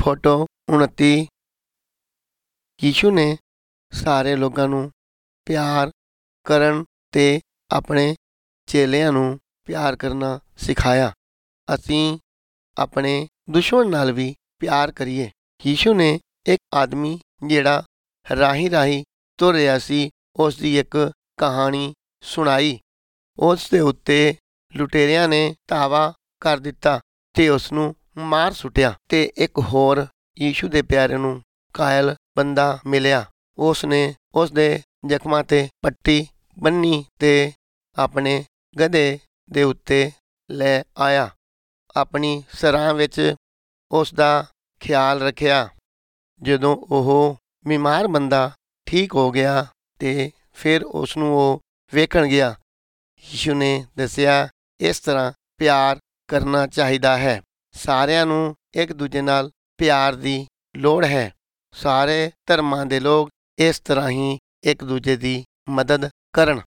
Photo 29। Yishu ਨੇ ਸਾਰੇ ਲੋਕਾਂ ਨੂੰ ਪਿਆਰ ਕਰਨ ਤੇ ਆਪਣੇ ਚੇਲਿਆਂ ਨੂੰ ਪਿਆਰ ਕਰਨਾ ਸਿਖਾਇਆ। ਅਸੀਂ ਆਪਣੇ ਦੁਸ਼ਮਣ ਨਾਲ ਵੀ ਪਿਆਰ ਕਰੀਏ। ਯੀਸ਼ੂ ਨੇ ਇੱਕ ਆਦਮੀ ਜਿਹੜਾ ਰਾਹੀਂ ਤੁਰ ਰਿਹਾ ਸੀ, ਉਸ ਦੀ ਇੱਕ ਕਹਾਣੀ ਸੁਣਾਈ। ਉਸ ਦੇ ਉੱਤੇ ਲੁਟੇਰਿਆਂ ਨੇ ਧਾਵਾ ਕਰ ਦਿੱਤਾ ਤੇ ਉਸ ਨੂੰ ਮਾਰ ਸੁੱਟਿਆ ਤੇ ਇੱਕ ਹੋਰ ਯੀਸ਼ੂ ਦੇ ਪਿਆਰੇ ਨੂੰ ਘਾਇਲ ਬੰਦਾ ਮਿਲਿਆ। ਉਸ ਨੇ ਉਸ ਦੇ ਜ਼ਖਮਾਂ ਤੇ ਪੱਟੀ ਬੰਨੀ ਤੇ ਆਪਣੇ ਗਧੇ ਦੇ ਉੱਤੇ ਲੈ ਆਇਆ। ਆਪਣੀ ਸਰਾਂ ਵਿੱਚ ਉਸ ਦਾ ਖਿਆਲ ਰੱਖਿਆ। ਜਦੋਂ ਉਹ ਬਿਮਾਰ ਬੰਦਾ ਠੀਕ ਹੋ ਗਿਆ ਤੇ ਫਿਰ ਉਸ ਨੂੰ ਉਹ ਵੇਖਣ ਗਿਆ। ਯੀਸ਼ੂ ਨੇ ਦੱਸਿਆ, ਇਸ ਤਰ੍ਹਾਂ ਪਿਆਰ ਕਰਨਾ ਚਾਹੀਦਾ ਹੈ। ਸਾਰਿਆਂ ਨੂੰ ਇੱਕ ਦੂਜੇ ਨਾਲ ਪਿਆਰ ਦੀ ਲੋੜ ਹੈ। ਸਾਰੇ ਧਰਮਾਂ ਦੇ ਲੋਕ ਇਸ ਤਰ੍ਹਾਂ ਹੀ ਇੱਕ ਦੂਜੇ ਦੀ ਮਦਦ ਕਰਨ।